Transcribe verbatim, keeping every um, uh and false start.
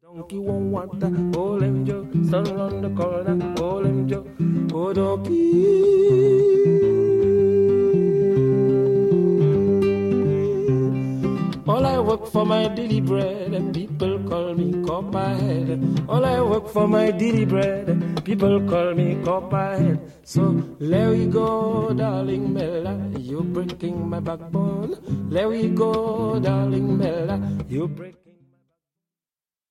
Donkey won't want that, oh him Joe, stand on the corner, oh him Joe, oh donkey. All I work for my daily bread, and people call me Copperhead. All I work for my daily bread, and people call me Copperhead. So there we go, darling Bella, you're breaking my backbone. There we go, darling Bella, you're breaking